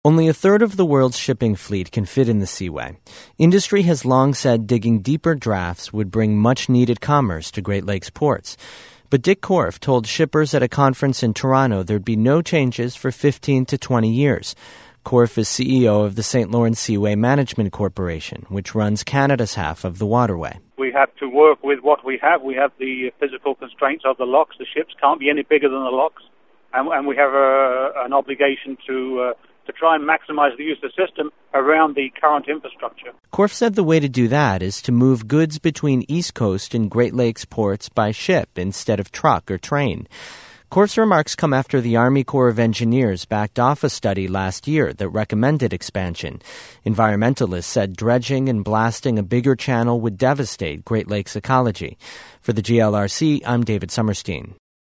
Only a third of the world's shipping fleet can fit in the Seaway. Industry has long said digging deeper drafts would bring much-needed commerce to Great Lakes ports. But Dick Korf told shippers at a conference in Toronto there'd be no changes for 15 to 20 years. Korf is CEO of the St. Lawrence Seaway Management Corporation, which runs Canada's half of the waterway. We have to work with what we have. We have the physical constraints of the locks. The ships can't be any bigger than the locks. And we have an obligation to try and maximize the use of the system around the current infrastructure. Korf said the way to do that is to move goods between East Coast and Great Lakes ports by ship instead of truck or train. Korf's remarks come after the Army Corps of Engineers backed off a study last year that recommended expansion. Environmentalists said dredging and blasting a bigger channel would devastate Great Lakes ecology. For the GLRC, I'm David Summerstein.